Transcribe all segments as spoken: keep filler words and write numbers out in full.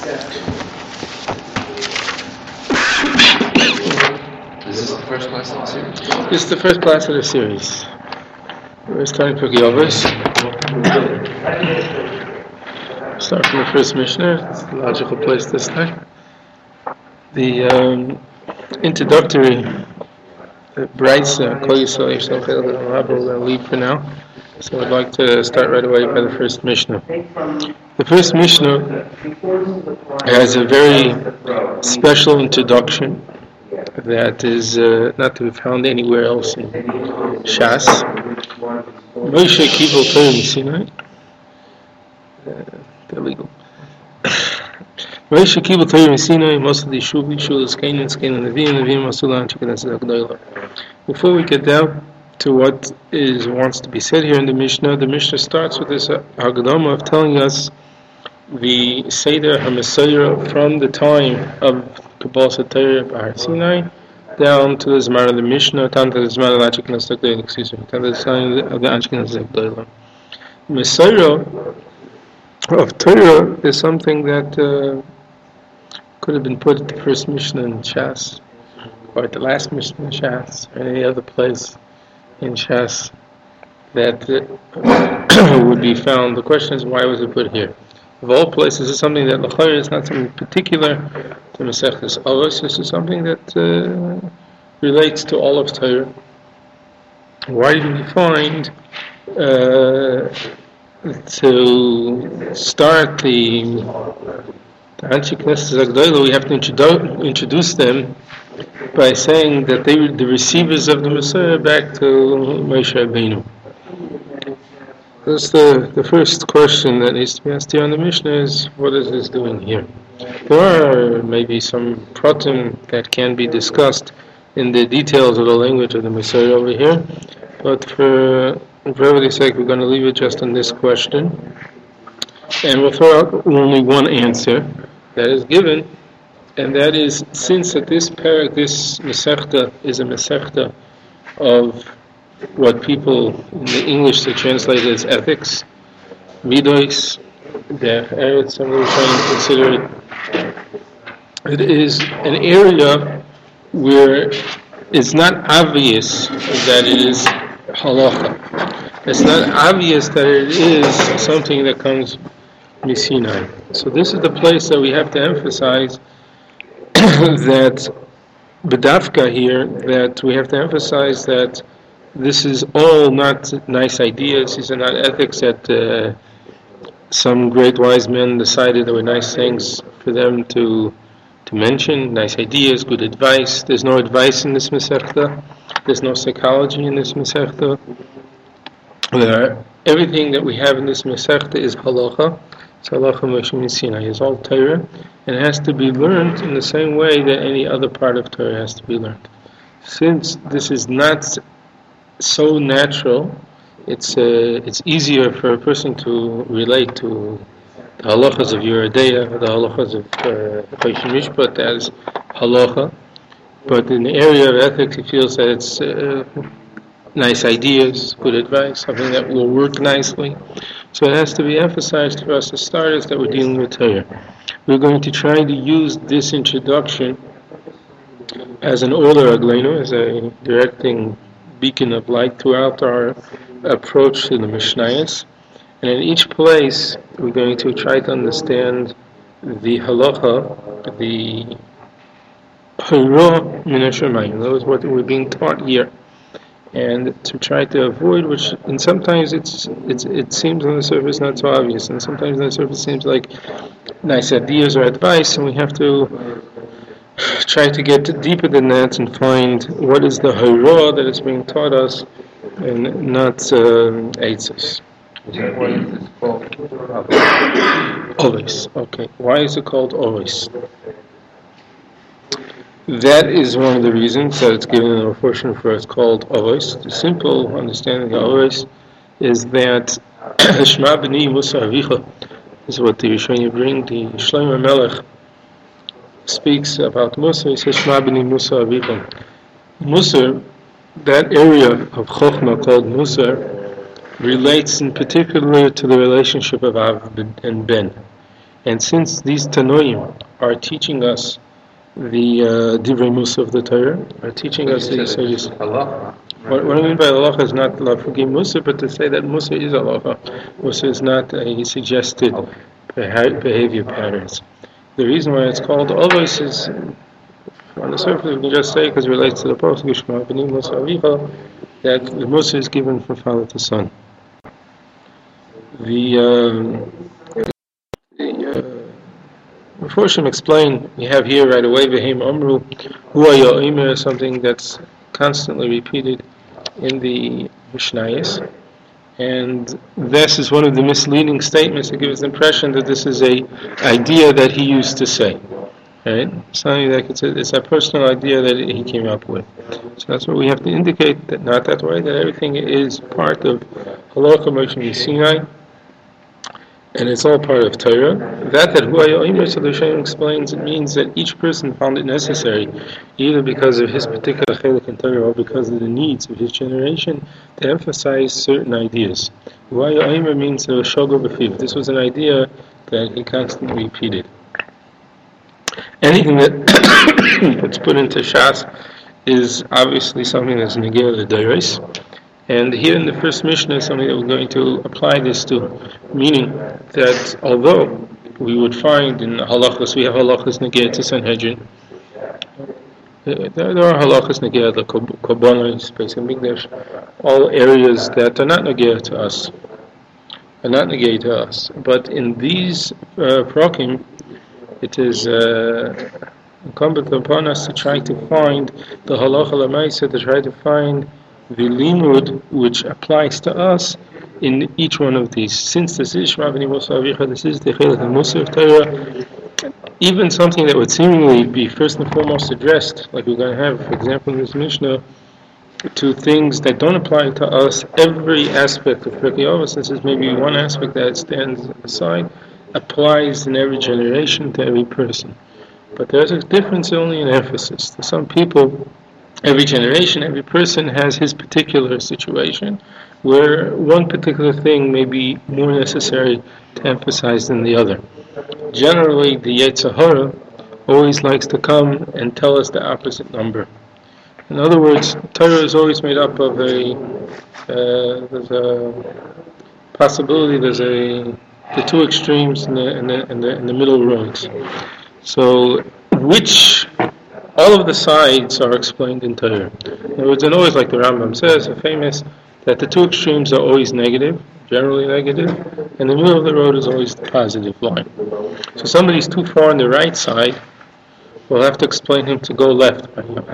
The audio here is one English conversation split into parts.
Is this the first class of the series? This is the first class of the series. We're starting Pirkei Avos. Start from the first Mishnah. It's the logical place to start. The um, introductory Braisa, Kol Yisrael Yisrael Chel V'Namav, we're going to leave for now. So I'd like to start right away by the first Mishnah. The first Mishnah has a very special introduction that is uh, not to be found anywhere else in Shas. Moshe Kibul Torah Sinai. They're legal. Moshe Kibul Torah Sinai. Most of the Yishuv, Yishuv is Canaan, Canaan, Nevi'im, Nevi'im, Masulah, Chikanasah, Gdolah. Before we get down to what is wants to be said here in the Mishnah, the Mishnah starts with this Hagdama of telling us the Seder HaMesayra from the time of Kabbalah Torah Bahar Sinai down to the Zman of the Mishnah, down to the Zman of the Chikanasah, Gdolah, excuse me, down to the time of the Chikanasah, Gdolah. Mesayra of Torah is something that uh, could have been put at the first Mishnah in Shas, or at the last Mishnah in Shas, or any other place in Shas that uh, would be found. The question is, why was it put here? Of all places, it's something that l'chayr is not something particular to Masechtas Avos. This is something that uh, relates to all of Torah. Why did we find uh, to start the the Anshe Knesset Agdolah, we have to introdu- introduce them by saying that they were the receivers of the Messiah back to Moshe Rabbeinu. That's the, the first question that needs to be asked here on the Mishnah is, what is this doing here? There are maybe some pratim that can be discussed in the details of the language of the Messiah over here, but for For brevity's sake, we're going to leave it just on this question, and we'll throw out only one answer that is given, and that is, since at this parak, this Masechta is a Masechta of what people in the English they translate as ethics, midos, der eretz, some are trying to consider it. It is an area where it's not obvious that it is halacha. It's not obvious that it is something that comes from Sinai. So this is the place that we have to emphasize that B'dafka here, that we have to emphasize that this is all not nice ideas. These are not ethics that uh, some great wise men decided there were nice things for them to to mention, nice ideas, good advice. There's no advice in this Masechta. There's no psychology in this Masechta. There, everything that we have in this Masechta is halacha. It's halacha Moshe Sinai. It's all Torah, and it has to be learned in the same way that any other part of Torah has to be learned. Since this is not so natural, it's uh, it's easier for a person to relate to the halachas of Yeridea, the halachas of Choshen uh, Mishpat as halacha. But in the area of ethics, he feels that it's uh, nice ideas, good advice, something that will work nicely. So it has to be emphasized for us as starters that we're dealing with Torah. We're going to try to use this introduction as an order agleinu, as a directing beacon of light throughout our approach to the Mishnayos. And in each place, we're going to try to understand the halacha, the Hara min hashamayim. That was what we're being taught here, and to try to avoid, which, and sometimes it's it's it seems on the surface not so obvious, and sometimes on the surface it seems like nice ideas or advice, and we have to try to get deeper than that and find what is the Hara that is being taught us, and not eitzos. Why is this called Always. Okay. Why is it called always? That is one of the reasons that it's given in a portion for it's called Avos. The simple understanding of Avos is that Shema b'ni Musa avicha is what the Rishonim bring. The Shlomo Melech speaks about Musa. He says Shema b'ni Musa avicha. Musa, that area of Chochmah called Musa, relates in particular to the relationship of Av and Ben. And since these Tanoim are teaching us the uh, Divrei Musa of the Torah, are teaching us the Yisodis. What, what I mean by halacha is not lafugim Musa, but to say that Musa is halacha. Musa is not a suggested behavior patterns. The reason why it's called always is, on the surface we can just say, because it relates to the Pasuk, Yishma B'nim Musa Avicha, that the Musa is given from father to son. The um, the uh, Meforshim explain, we have here right away, V'heim Amru, Hu Ha'yomer, something that's constantly repeated in the Mishnayos. And this is one of the misleading statements that gives the impression that this is a idea that he used to say. Right? Something that it's a, it's a personal idea that he came up with. So that's what we have to indicate, that not that way, that everything is part of Halacha Moshe Sinai, and it's all part of Torah. That that Hu Ha'yomer, so the Shem explains, it means that each person found it necessary, either because of his particular chelik in Torah or because of the needs of his generation, to emphasize certain ideas. Hu Ha'yomer means a shogor b'fiv. This was an idea that he constantly repeated. Anything that that's put into Shas is obviously something that's negir the dairis. And here in the first Mishnah is something that we're going to apply this to, meaning that although we would find in halachas, we have halachas negir to Sanhedrin, there, there are halachas negir, the Korbanos, Beis Hamikdash, all areas that are not negir to us, are not negir to us. But in these uh, prokim, it is uh, incumbent upon us to try to find the halacha l'maisa, to try to find the limud which applies to us in each one of these. Since this is Shema B'nei Musa Avicha, this is the Chelik Musa of Torah, even something that would seemingly be first and foremost addressed, like we're going to have, for example, in this Mishnah, to things that don't apply to us, every aspect of Pirkei Avos, since there's maybe one aspect that stands aside, applies in every generation to every person. But there's a difference only in emphasis. To some people, every generation, every person has his particular situation, where one particular thing may be more necessary to emphasize than the other. Generally, the Yetzer Hara always likes to come and tell us the opposite number. In other words, Torah is always made up of a, uh, there's a possibility, there's a, the two extremes and the, and the, and the, and the middle roads. So, which, all of the sides are explained in Torah. In other words, and always like the Rambam says, the famous, that the two extremes are always negative, generally negative, and the middle of the road is always the positive line. So somebody's too far on the right side, we'll have to explain him to go left.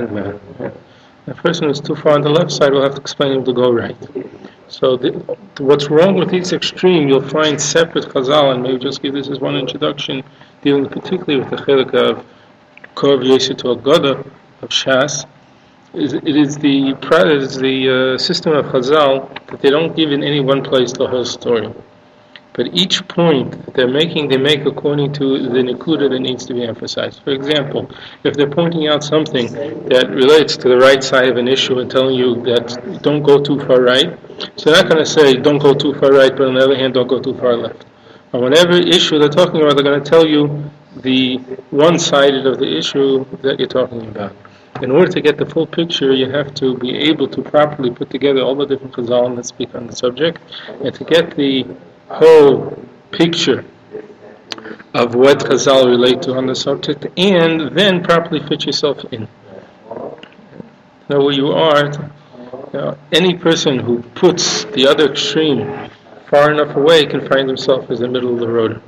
A person who's too far on the left side, we'll have to explain him to go right. So the, what's wrong with each extreme, you'll find separate chazal, and maybe just give this as one introduction, dealing particularly with the chelik of Kov Yosef to Agoda of Shas. It is the it is the uh, system of chazal that they don't give in any one place the whole story. But each point that they're making, they make according to the nekuda that needs to be emphasized. For example, if they're pointing out something that relates to the right side of an issue and telling you that don't go too far right, so they're not going to say don't go too far right, but on the other hand, don't go too far left. On whatever issue they're talking about, they're going to tell you the one-sided of the issue that you're talking about. In order to get the full picture, you have to be able to properly put together all the different chazal that speak on the subject, and to get the whole picture of what chazal relate to on the subject, and then properly fit yourself in. Know where you are. You know, any person who puts the other extreme far enough away can find himself as the middle of the road.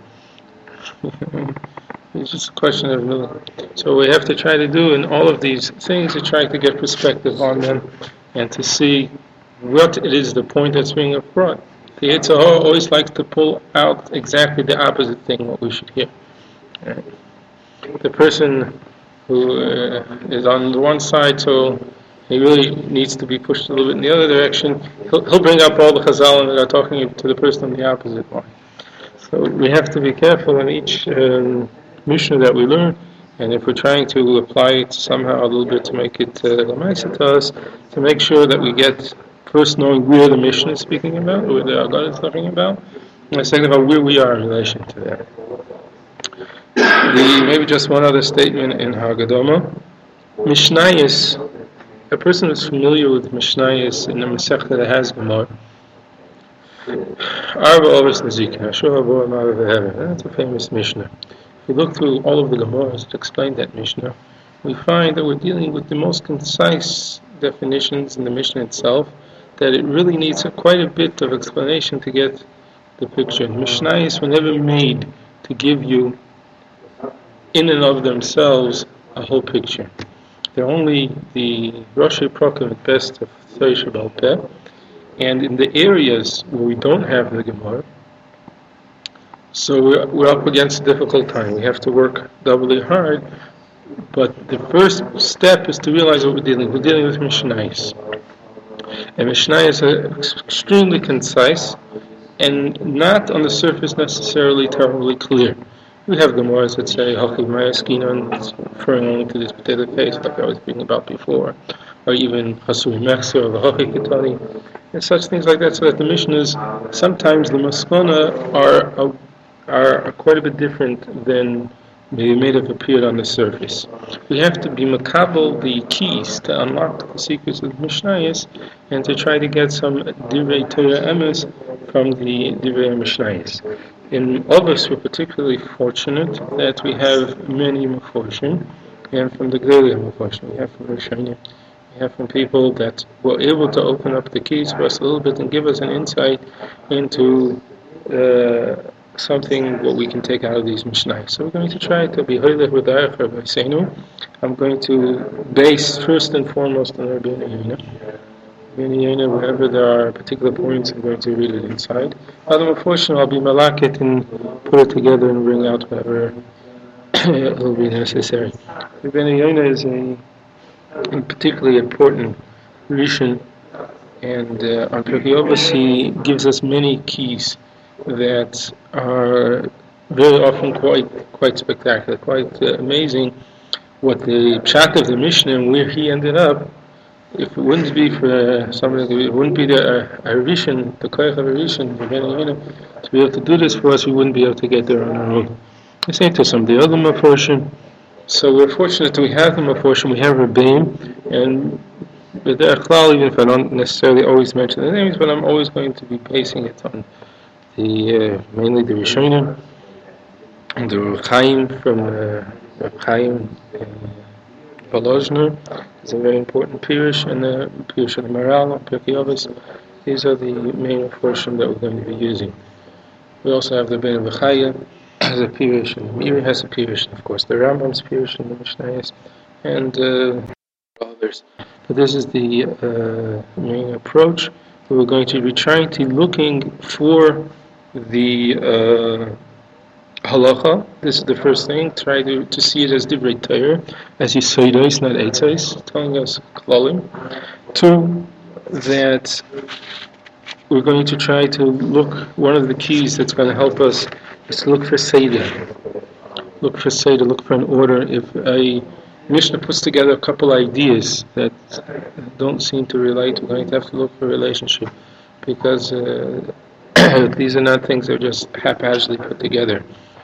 It's just a question of middle. So we have to try to do in all of these things to try to get perspective on them and to see what it is the point that's being brought. The Yetzer Hara always likes to pull out exactly the opposite thing, what we should hear. Right. The person who uh, is on the one side, so he really needs to be pushed a little bit in the other direction, he'll, he'll bring up all the chazal that are talking to the person on the opposite line. So we have to be careful in each um, Mishnah that we learn, and if we're trying to apply it somehow a little bit to make it lamaisa uh, to us, to make sure that we get first knowing where the Mishnah is speaking about, where the Agada is talking about, and second about where we are in relation to that. The, maybe just one other statement in Haggadah. Mishnayos, a person who's familiar with Mishnayos in the Masechta that has Gemara, Arba Ovis Nezikah, Ashur Habo Amar V'Hever. That's a famous Mishnah. If we look through all of the Gemaras that explain that Mishnah, we find that we're dealing with the most concise definitions in the Mishnah itself, that it really needs a, quite a bit of explanation to get the picture. Mishnayos were never made to give you, in and of themselves, a whole picture. They're only the Rosh Prakim at best of Thaysh Baal Peh, and in the areas where we don't have the Gemara, so we're, we're up against a difficult time. We have to work doubly hard, but the first step is to realize what we're dealing with. We're dealing with Mishnayos. And Mishnayos are extremely concise and not on the surface necessarily terribly clear. We have Gemaras that say, Hachiv Mayaskinon, it's referring only to this particular case, like I was speaking about before, or even Hasui Mechser or the Hachi Ketani, and such things like that, so that the Mishnahs, sometimes the Maskana are, are, are quite a bit different than they may have appeared on the surface. We have to be makabel the keys to unlock the secrets of the Mishnayos and to try to get some Divrei Torah Emes from the Divrei Mishnayos. In August, we're particularly fortunate that we have many Meforshim, and from the Gdolei Meforshim, we have from Rishonim, we have from people that were able to open up the keys for us a little bit and give us an insight into uh, something what we can take out of these Mishnayos. So we're going to try to be Hoylech V'Darech Rabbi Seinu. I'm going to base first and foremost on Rabbi Yehuda. Wherever there are particular points, I'm going to read it inside. Other unfortunately, I'll be malakit and put it together and bring out whatever will be necessary. Rabbi Yehuda is a, a particularly important Rishon, and uh, on Pirkei Avos he gives us many keys that are very often quite quite spectacular, quite uh, amazing. What the pshat of the Mishnah and where he ended up. If it wouldn't be for uh, somebody, it wouldn't be the uh, Rishon, the Koyach of a Rishon, to be able to do this for us, we wouldn't be able to get there on our own. I say to some of the other Meforshim. So we're fortunate that we have the Meforshim, we have Rebbeim, and B'derech Klal, even if I don't necessarily always mention the names, but I'm always going to be basing it on the uh, mainly the Rishonim, and the Reb Chaim from uh, Reb Chaim uh, Volozhner is a very important Pirush, and the Pirush of the Maral and Pirkei Avos. These are the main portion that we're going to be using. We also have the Ben V'Chaya has a Pirush, and the Miri has a Pirush, and of course the Rambam's Pirush and the Mishnayos, and uh, others. But this is the uh, main approach. We're going to be trying to looking for the uh, halacha. This is the first thing. Try to, to see it as divrei Torah, as yisodos, not eitzos, telling us klalim. Two, that we're going to try to look. One of the keys that's going to help us is to look for seder. Look for seder. Look for an order. If a Mishnah puts together a couple ideas that don't seem to relate, we're going to have to look for a relationship, because uh, these are not things that are just haphazardly put together.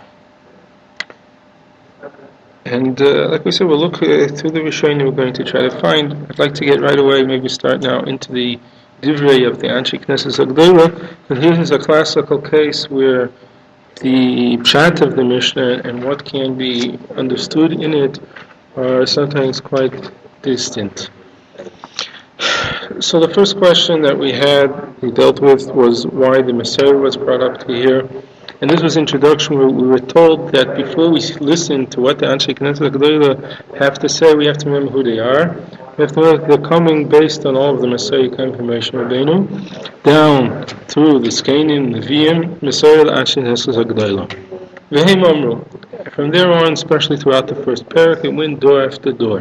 And uh, like we said, we'll look uh, through the Rishonim. We're going to try to find. I'd like to get right away, maybe start now, into the Divrei of the Anshe Knesset Agdola. But here is a classical case where the pshat of the Mishnah and what can be understood in it are sometimes quite distant. So the first question that we had, we dealt with, was why the Messiah was brought up to here. And this was introduction where we were told that before we listen to what the Anshe Knesset Agdola have to say, we have to remember who they are. We have to know that they're coming based on all of the Messiah confirmation Rabbeinu, down through the Skanim, the Nevi'im, Messiah Anshe Knesset Agdola. V'hei Mamru. From there on, especially throughout the first parak, it went door after door.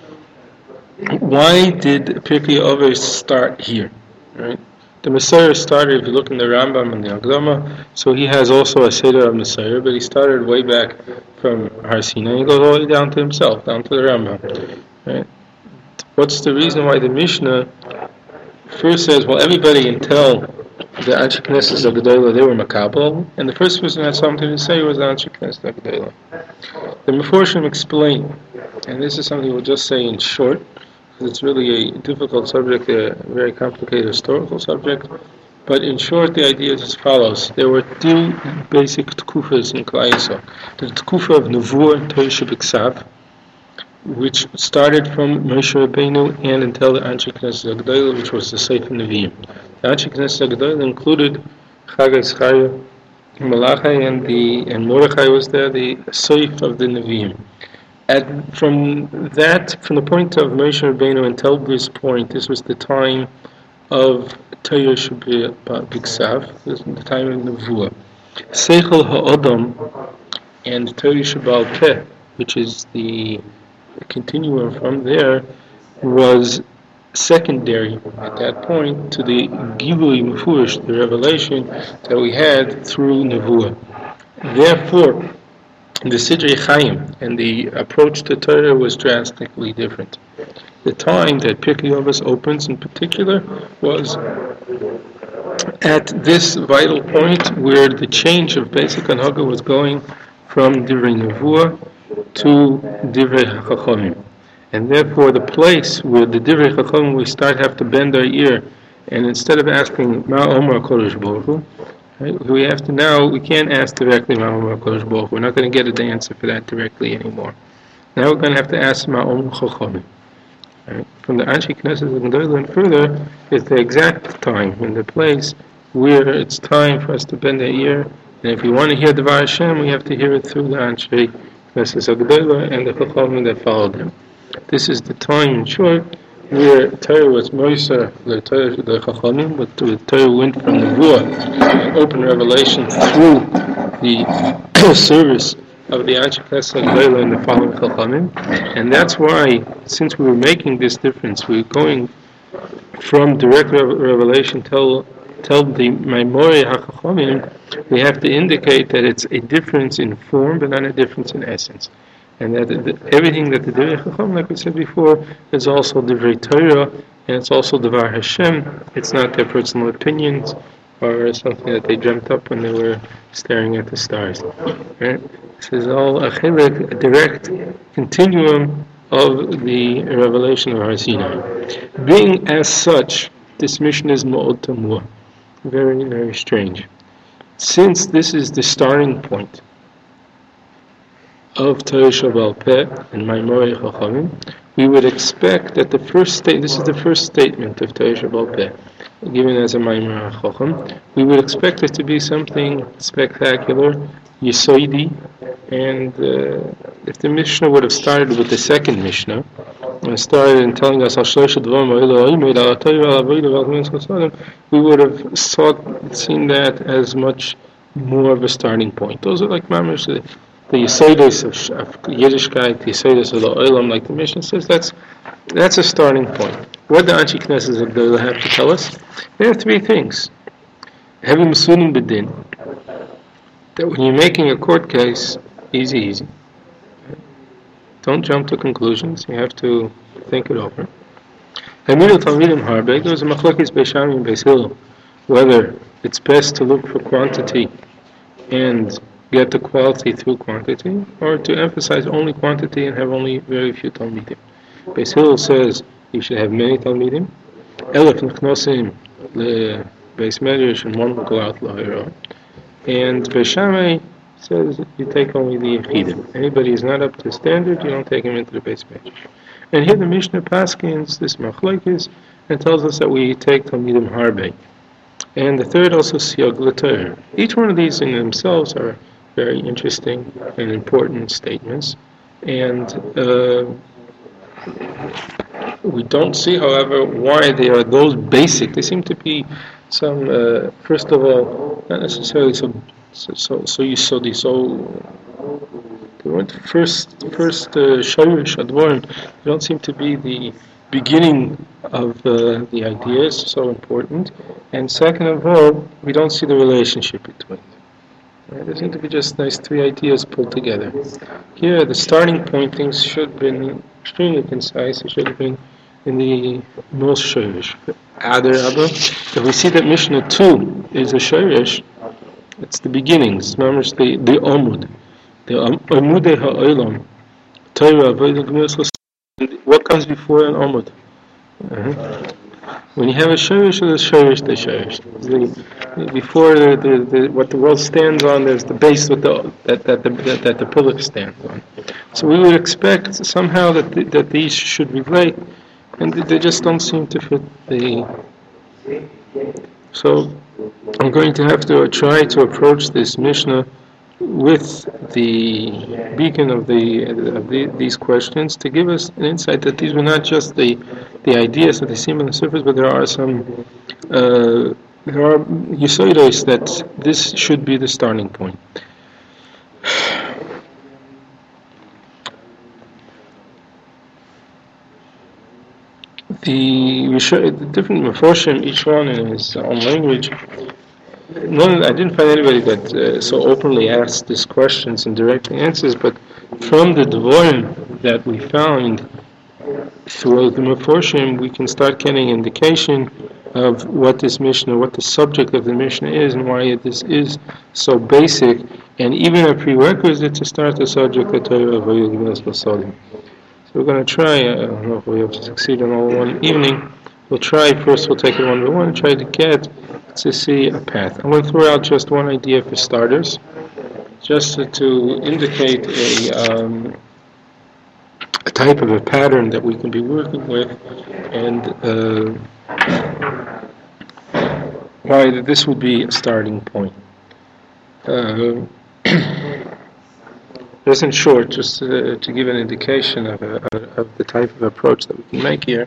Why did Pirkei Avos start here? Right? The Messiah started, if you look in the Rambam and the Agdama, so he has also a Seder of Messiah, but he started way back from Har Sinai, and he goes all the way down to himself, down to the Rambam. Right? What's the reason why the Mishnah first says, well, everybody until the Anshe Knesset Agdola, they were Makabel, and the first person who had something to say was the Anshe Knesset Agdola. The Meforshim explain, and this is something we'll just say in short, because it's really a difficult subject, a very complicated historical subject, but in short, the idea is as follows. There were two basic tkufas in Klal Yisrael. The tkufa of Nevuah, Torah Shebiksav, which started from Moshe Rabbeinu and until the Anshe Knesset Agdola, which was the Sefer Nevi'im. The Anshe Knesset Agdola included Chagai Zechariah, Malachi, and the and Mordechai was there, the Seif of the Nevi'im. At from that, from the point of Moshe Rabbeinu until this point, this was the time of Torah Shebiksav, this was the time of Nevuah. Seichel Ha'odam and Torah Sheba'al Peh, which is the The continuum from there, was secondary at that point to the Gilui Mefurish, the revelation that we had through Nevuah. Therefore, the Sidrei Chaim and the approach to Torah was drastically different. The time that Pirkei Avos opens in particular was at this vital point where the change of basic Hanhaga was going from Divrei Nevuah to Divrei Chachamim. And therefore the place where the Divrei Chachamim we start have to bend our ear, and instead of asking Ma Omer Kodesh Baruch Hu, right, we have to now, we can't ask directly Ma Omer Kodesh Baruch Hu. We're not going to get an answer for that directly anymore. Now we're going to have to ask Ma Omer Chachamim. Right? From the Anshe Knesset Agdola and further is the exact time and the place where it's time for us to bend our ear, and if we want to hear the Dvar Hashem, we have to hear it through the Anshe Knesset Agdola and the Chachamim that followed them. This is the time, in short, where Torah was Moisa, the Torah, the Chachamim, but the Torah went from Nevuah, an open revelation through the service of the Anshe Knesset Agdola and the following Chachamim. And that's why, since we were making this difference, we were going from direct revelation till Tell the Maimorei HaChachamim, we have to indicate that it's a difference in form, but not a difference in essence. And that the, everything that the Divrei Chacham, like we said before, is also Divrei Torah, and it's also Dvar Hashem. It's not their personal opinions, or something that they dreamt up when they were staring at the stars. Right? This is all a chilek, a direct continuum of the revelation of Har Sinai. Being as such, this mission is Ma'od Tamur. Very, very strange. Since this is the starting point of Torah Sheba'al Peh and Maimorei Chachamim, we would expect that the first state, this is the first statement of Torah Sheba'al Peh, given as a Maimorei Chacham, we would expect it to be something spectacular, Yesoidi, and uh, if the Mishnah would have started with the second Mishnah, and started in telling us, we would have sought, seen that as much more of a starting point. Those are like mamish, the, the Yesodis of, of Yiddishkeit, the Yesodis of the Olam, like the Mishnah says, that's that's a starting point. What the Anshe Knesset Agdola have to tell us? There are three things. Having Masunim B'din, that when you're making a court case, easy, easy. Don't jump to conclusions. You have to think it over. Hamilu Talmidim Harbe, there was a machlokes Beis Shammai and Beis Hillel, whether it's best to look for quantity and get the quality through quantity, or to emphasize only quantity and have only very few Talmidim. Beis Hillel says you should have many Talmidim. Elef Nechnosim the Beis Medrash, and one will go out L'Ha'ira. And Beis Shammai says you take only the Yechidim. Anybody who's not up to standard, you don't take him into the Beis Medrash. And here the Mishnah paskins this machlokes and tells us that we take Talmidim Harbe. And the third also Siyag L'Torah. Each one of these in themselves are very interesting and important statements. And uh, we don't see, however, why they are those basic. They seem to be some, uh, first of all, not necessarily so so so so you saw these so they weren't first first shayrish uh, advarim. They don't seem to be the beginning of uh, the ideas so important. And second of all, we don't see the relationship between them. Right? There seem to be just nice three ideas pulled together. Here, the starting point, things should have been extremely concise. It should have been in the most shayrish. Adarabba. If we see that Mishnah two is a Shorish, it's the beginnings, mamash the the Omud, the Omudei Ha'olam, Torah, Avodah, Gemilas Chesed. What comes before an Omud? Uh-huh. When you have a Shorish, there's Shorish, the Shorish. The, before the, the, the what the world stands on, there's the base with the that that the that, that the pillar stands on. So we would expect somehow that the, that these should relate, and they just don't seem to fit the. So I'm going to have to try to approach this Mishnah with the beacon of the of the, these questions to give us an insight that these were not just the the ideas that they seem on the surface, but there are some uh, there are yisodos that this should be the starting point. The, the different Meforshim, each one in his own language. None, I didn't find anybody that uh, so openly asked these questions and directly answers, but from the Devorim that we found throughout the Meforshim, we can start getting indication of what this Mishnah, what the subject of the Mishnah is, and why this is so basic, and even a prerequisite to start the subject of Torah of Avodah Gemilas Chesed. So we're going to try, I don't know if we have to succeed in all one evening, we'll try, first we'll take it one by one and try to get to see a path. I'm going to throw out just one idea for starters, just to, to indicate a, um, a type of a pattern that we can be working with, and uh, why this would be a starting point. Uh, Just in short, just to, to give an indication of, a, of the type of approach that we can make here.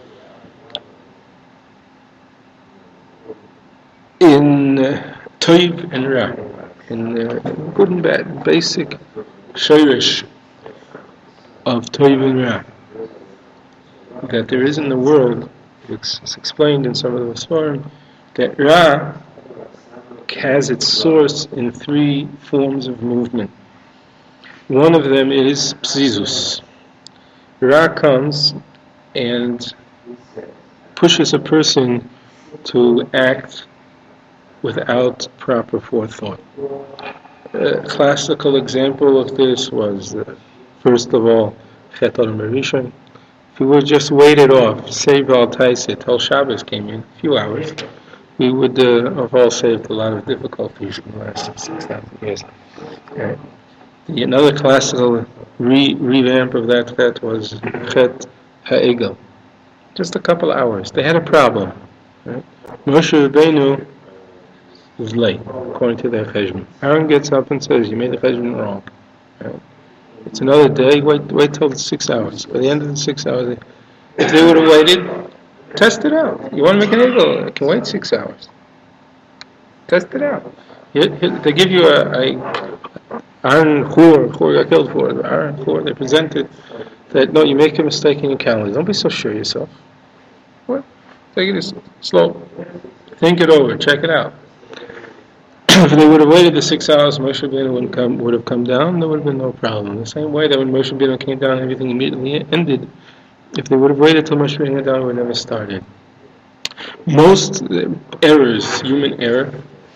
In uh, Toiv and Ra, in uh, good and bad, basic shirish of Toiv and Ra, that there is in the world, it's, it's explained in some of the Svarim, that Ra has its source in three forms of movement. One of them is psizus. Ra comes and pushes a person to act without proper forethought. A classical example of this was, uh, first of all, Chet al Merishon. If we would just wait it off, save al Taiseh till Shabbos came in, a few hours, we would uh, have all saved a lot of difficulties in the last six thousand years. Right. The, another classical re- revamp of that Chet was Chet Ha'egel. Just a couple of hours. They had a problem. Right? Moshe Rabbeinu was late, according to their cheshbon. Aaron gets up and says, "You made the cheshbon wrong." Right? It's another day. Wait, wait till the six hours. By the end of the six hours, if they would have waited, test it out. You want to make an egel? I can wait six hours. Test it out. Here, here, they give you a, a Aaron Chur, Chur got killed for it. Aaron Chur, they presented that no, you make a mistake in your calendar. Don't be so sure of yourself. What? Take it slow. Think it over. Check it out. If they would have waited the six hours, Moshe Rabbeinu would come, would have come down. There would have been no problem. The same way that when Moshe Rabbeinu came down, everything immediately ended. If they would have waited till Moshe Rabbeinu came down, it would never started. Most errors, human error,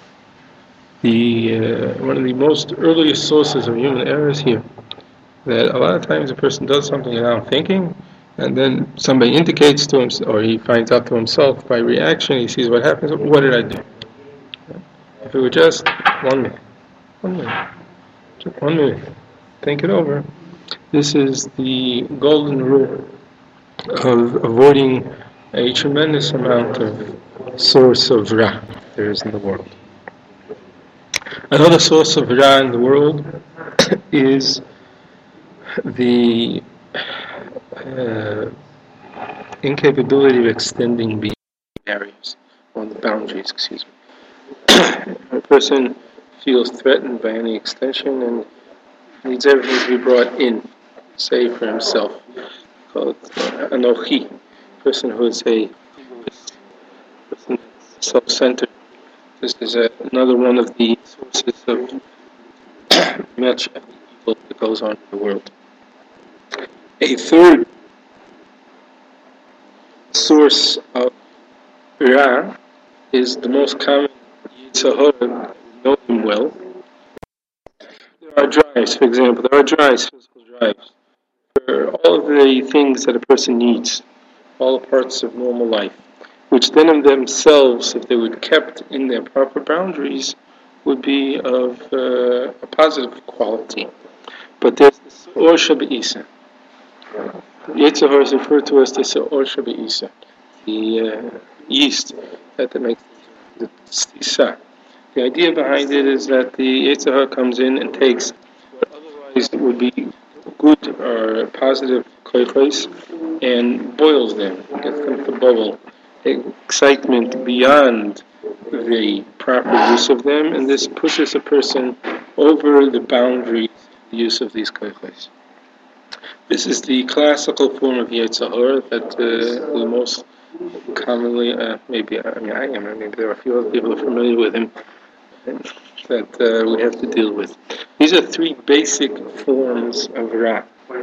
the uh, one of the most earliest sources of human error is here. That a lot of times a person does something without thinking, and then somebody indicates to him, or he finds out to himself by reaction, he sees what happens. What did I do? If it were just one minute, one minute, just one minute, think it over. This is the golden rule of avoiding a tremendous amount of source of Ra there is in the world. Another source of Ra in the world is the uh, incapability of extending beyond barriers, or the boundaries, excuse me. A person feels threatened by any extension and needs everything to be brought in, say for himself, called uh, Anochi, a person who is a person self-centered. This is a, another one of the sources of much evil that goes on in the world. A third source of Ra is the most common Yetzer Hara, we know him well. There are drives, for example, there are drives, physical drives, for all of the things that a person needs, all the parts of normal life, which then in themselves, if they were kept in their proper boundaries, would be of uh, a positive quality. But there's the Se'or Shaba'isa. Yetzer Hara is referred to as the Se'or Shaba'isa, the uh, yeast that makes the Sisa. The idea behind it is that the Yetzer Hara comes in and takes what otherwise would be good or positive koichos and boils them, gets them to bubble, excitement beyond the proper use of them, and this pushes a person over the boundaries of the use of these koichos. This is the classical form of Yetzer Hara that uh, we most commonly, uh, maybe I mean I am, maybe there are a few other people who are familiar with him, that uh, we have to deal with. These are three basic forms of Ra.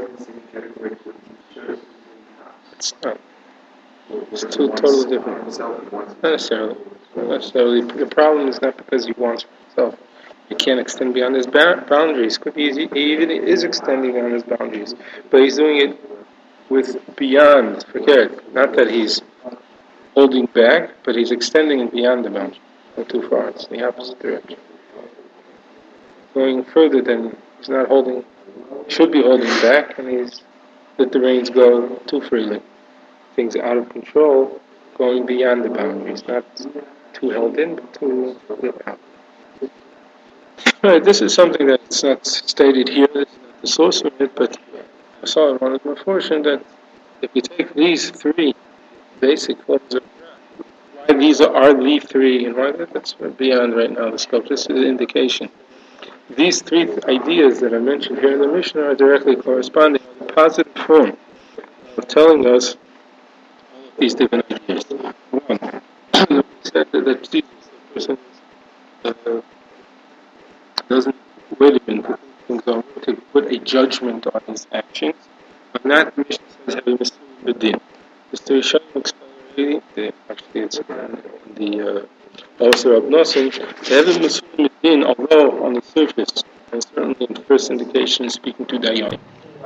It's not. It's two totally different. Not necessarily. Not necessarily. The problem is not because he wants for himself. He can't extend beyond his boundaries. Could be easy. He even is extending beyond his boundaries, but he's doing it with beyond. Forget. Not that he's holding back, but he's extending it beyond the boundary. Not too far. It's the opposite direction. Going further than he's not holding. Should be holding back, and he's let the reins go too freely. Things out of control, going beyond the boundaries, not too held in, but too let out. Right, this is something that's not stated here, this is not the source of it, but I saw in one of my fortune that if you take these three basic forms of why these are the three, and why that's beyond right now the scope, this is an indication. These three ideas that are mentioned here in the Mishnah are directly corresponding to the positive form of telling us these different ideas. One, we said that the person uh, doesn't wait a minute, things on, to put a judgment on his actions, but not the Mishnah says having a Masulim B'din. Just to show you explaining, actually it's in the uh, also Rab Nosson, to have a Masulim B'din, although on the surface, and certainly in the first indication, speaking to Dayan.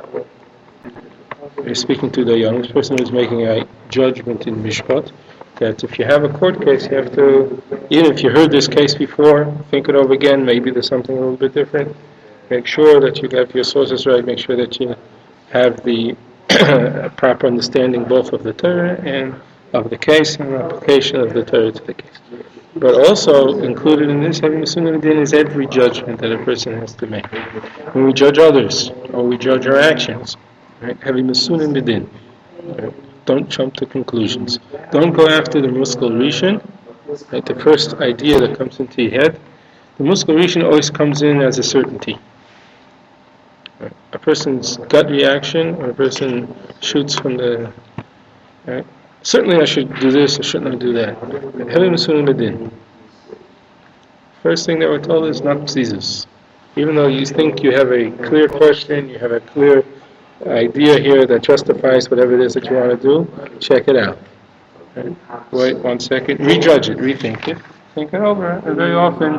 He's speaking to Dayan. This person is making a judgment in Mishpat, that if you have a court case, you have to, even if you heard this case before, think it over again, maybe there's something a little bit different. Make sure that you have your sources right, make sure that you have the proper understanding both of the Torah and of the case and application of the Torah to the case. But also included in this, having Masulim B'din, is every judgment that a person has to make. When we judge others, or we judge our actions, right? Having Masulim B'din. Right? Don't jump to conclusions. Don't go after the Muskal Rishon, right? The first idea that comes into your head. The Muskal Rishon always comes in as a certainty. Right? A person's gut reaction, or a person shoots from the... Right? Certainly I should do this, I shouldn't do that. Having Masulim B'din. First thing that we're told is not psizos. Even though you think you have a clear question, you have a clear idea here that justifies whatever it is that you want to do, check it out. Right? Wait one second, rejudge it, rethink it, think it over. And very often,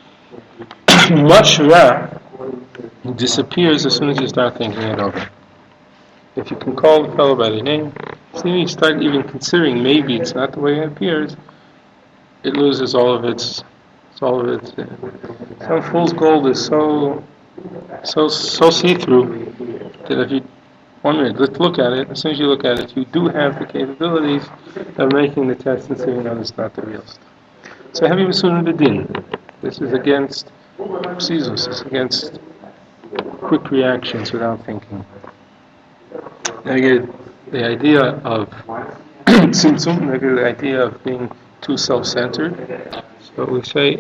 much Ra disappears as soon as you start thinking it over. If you can call the fellow by the name, as soon as you start even considering maybe it's not the way it appears, it loses all of its, all of its. Uh, some fool's gold is so, so, so see-through that if you, one minute, let's look at it. As soon as you look at it, you do have the capabilities of making the test and saying, no, it's not the real stuff. So having Masulim B'din, this is against psizos, it's against quick reactions without thinking. Again, the idea of tzimtzum, the idea of being too self-centered. So we say,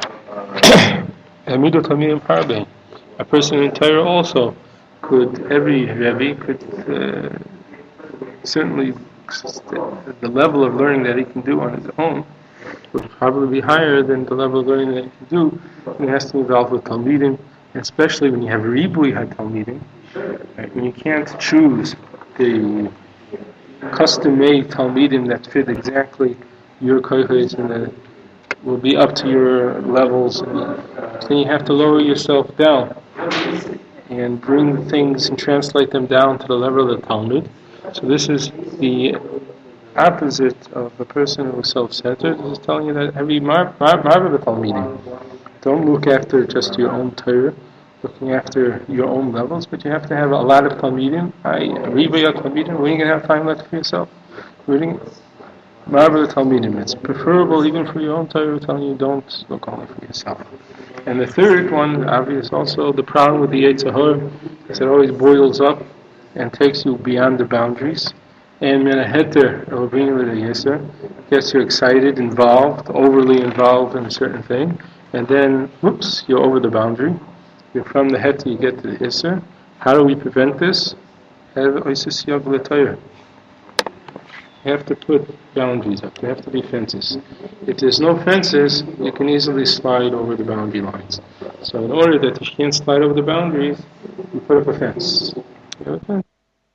Hamidu Tamim Parbe. A person in Torah also could, every Rebbe could uh, certainly, the level of learning that he can do on his own would probably be higher than the level of learning that he can do when he has to involve with Talmidim, especially when you have Ribui HaTalmidim, right? When you can't choose the custom-made Talmidim that fit exactly your koiches and the, will be up to your levels. And then you have to lower yourself down and bring things and translate them down to the level of the Talmud. So this is the opposite of a person who is self-centered. This is telling you that every marvel the Talmudim. Don't look after just your own Torah, looking after your own levels, but you have to have a lot of Talmudim. I Riva Talmudim. When are you going to have time left for yourself? Reading marvel the Talmudim. It's preferable even for your own Torah, telling you don't look only for yourself. And the third one, obvious also, the problem with the Yetzer Hara is it always boils up and takes you beyond the boundaries. And Menaheter, or being with a Yetzer, gets you excited, involved, overly involved in a certain thing, and then, whoops, you're over the boundary. You're from the Heter, you get to the Yetzer. How do we prevent this? Have Oisis Yog L'Torah. You have to put boundaries up. There have to be fences. If there's no fences, you can easily slide over the boundary lines. So in order that you can't slide over the boundaries, you put up a fence. You have a fence.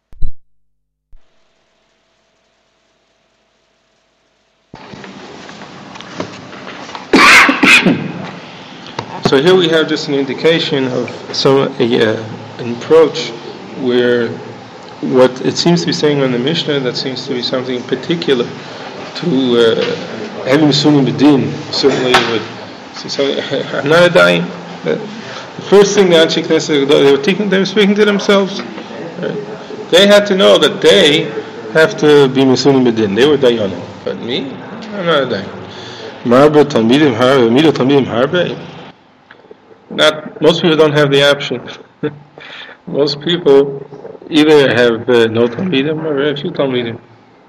So here we have just an indication of some a, uh, an approach where what it seems to be saying on the Mishnah, that seems to be something particular to having Sunim B'din. Certainly would say, I'm not a dying. The first thing the Anshe Knesset, they were taking, they were speaking to themselves. Right? They had to know that they have to be Sunim B'din. They were Dayanim. But me, I'm not a Dayan. Marba Talmidim Harbe, Mido Talmidim Harbe. Not, most people don't have the option. Most people either have uh, no Talmidim or a few Talmidim.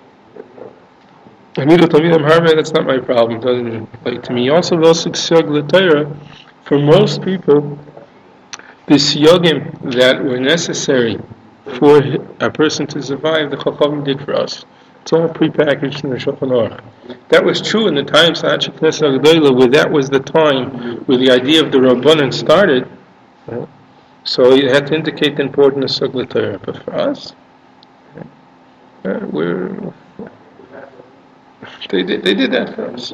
Amido Talmidim Harbe, that's not my problem. It doesn't relate to me. Also, for most people, the siyogim that were necessary for a person to survive, the Chachamim did for us. It's all prepackaged in the Shulchan Aruch. That was true in the times of Anshe Knesset Agdola, where that was the time where the idea of the Rabbanan started. Right? So you had to indicate the importance of Sugla Torah. But for us, uh, we're they did they did that for us.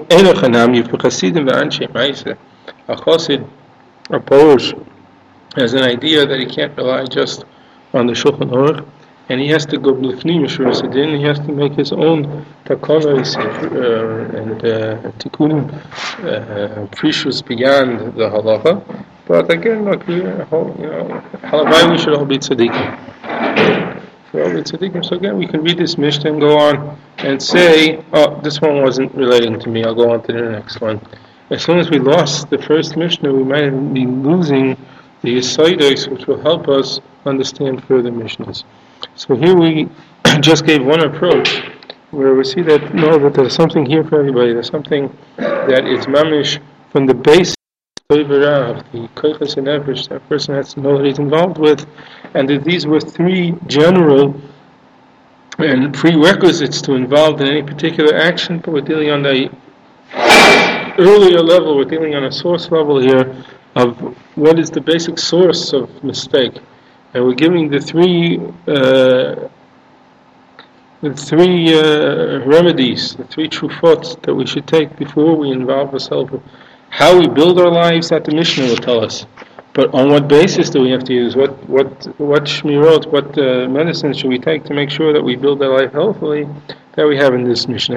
A Chassid, a Polish, has an idea that he can't rely just on the Shulchan Aruch, and he has to go b'lifnim Yeshua Sidin. He has to make his own takonos uh, and uh, tikkunim, uh, precious beyond the halacha. But again, look, we, you know, halavai we should all be tzaddikim. For all be tzaddikim, so again, we can read this Mishnah and go on and say, oh, this one wasn't relating to me. I'll go on to the next one. As soon as we lost the first Mishnah, we might be losing the Yesaidos, which will help us understand further Mishnahs. So here we just gave one approach where we see that no, that there's something here for everybody. There's something that is mamish from the base of the koiches and nefesh that person has to know that he's involved with, and that these were three general and prerequisites to involve in any particular action. But we're dealing on the earlier level. We're dealing on a source level here of what is the basic source of mistake. And we're giving the three uh, the three uh, remedies, the three trufot that we should take before we involve ourselves. How we build our lives, that the Mishnah will tell us. But on what basis do we have to use? What what what shmirot, what uh, medicine should we take to make sure that we build our life healthily? That we have in this Mishnah.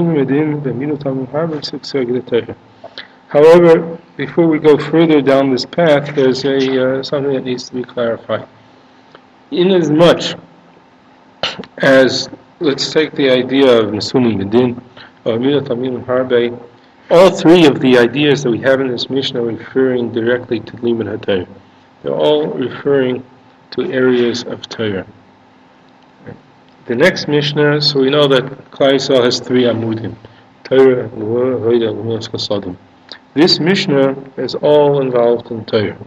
However, before we go further down this path, there's a uh, something that needs to be clarified. Inasmuch as, let's take the idea of Nesunim B'din, or Midat Tamim Harbe, all three of the ideas that we have in this Mishnah are referring directly to Limud HaTorah. They're all referring to areas of Torah. The next Mishnah, so we know that Klal Yisrael has three Amudim, Torah, Nevuah, Hoida, Luminos Chasadim. This Mishnah is all involved in Torah.